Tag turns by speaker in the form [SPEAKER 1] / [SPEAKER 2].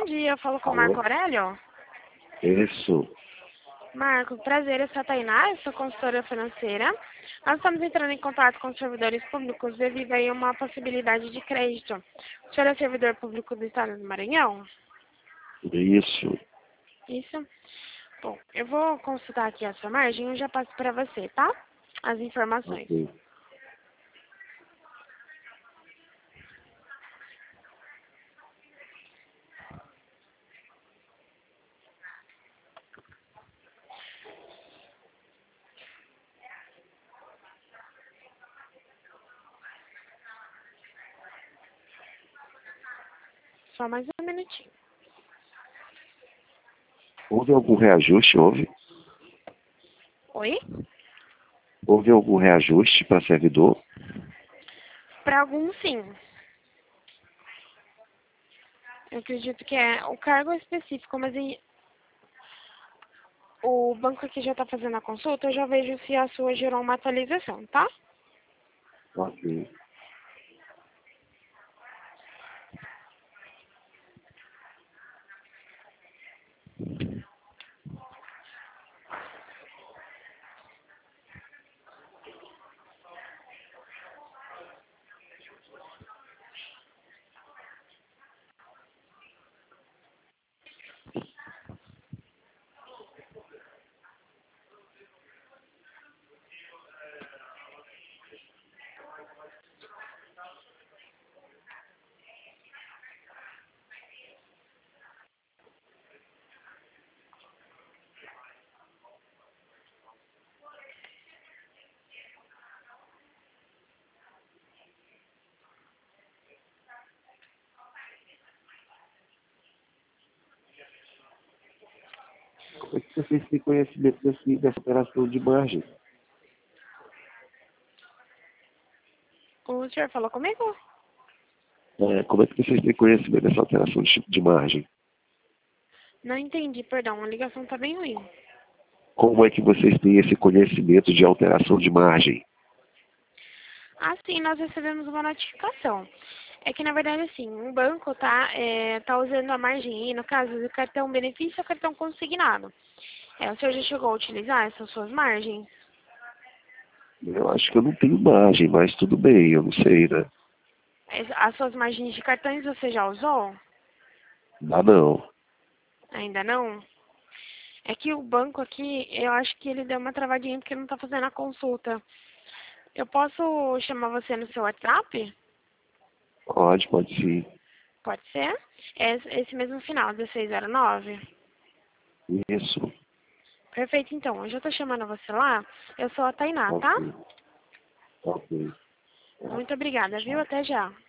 [SPEAKER 1] dia, eu falo com o Marco
[SPEAKER 2] Alô?
[SPEAKER 1] Aurélio.
[SPEAKER 2] Isso.
[SPEAKER 1] Marco, prazer, eu sou a Tainá, eu sou consultora financeira. Nós estamos entrando em contato com os servidores públicos devido a uma possibilidade de crédito. O senhor é servidor público do Estado do Maranhão?
[SPEAKER 2] Isso.
[SPEAKER 1] Isso? Bom, eu vou consultar aqui a sua margem e eu já passo para você, tá? As informações.
[SPEAKER 2] Ok.
[SPEAKER 1] Só mais um minutinho.
[SPEAKER 2] Houve algum reajuste?
[SPEAKER 1] Oi?
[SPEAKER 2] Houve algum reajuste para servidor?
[SPEAKER 1] Para alguns, sim. Eu acredito que é o cargo específico, mas o banco aqui já está fazendo a consulta, eu já vejo se a sua gerou uma atualização, tá?
[SPEAKER 2] Ok. Como é que vocês têm conhecimento dessa operação de margem?
[SPEAKER 1] O senhor falou comigo?
[SPEAKER 2] Como é que vocês têm conhecimento dessa alteração de margem?
[SPEAKER 1] Não entendi, perdão, a ligação tá bem ruim.
[SPEAKER 2] Como é que vocês têm esse conhecimento de alteração de margem?
[SPEAKER 1] Ah, sim, nós recebemos uma notificação. É que, na verdade, assim, um banco tá usando a margem, e no caso do cartão benefício ou cartão consignado. O senhor já chegou a utilizar essas suas margens?
[SPEAKER 2] Eu acho que eu não tenho margem, mas tudo bem, eu não sei, né?
[SPEAKER 1] As suas margens de cartões você já usou?
[SPEAKER 2] Ah, não.
[SPEAKER 1] Ainda não? É que o banco aqui, eu acho que ele deu uma travadinha porque não tá fazendo a consulta. Eu posso chamar você no seu WhatsApp?
[SPEAKER 2] Pode sim.
[SPEAKER 1] Pode ser? É esse mesmo final, 1609.
[SPEAKER 2] Isso.
[SPEAKER 1] Perfeito, então. Eu já tô chamando você lá. Eu sou a Tainá, tá?
[SPEAKER 2] Ok. Ok.
[SPEAKER 1] Muito obrigada, viu? Até já.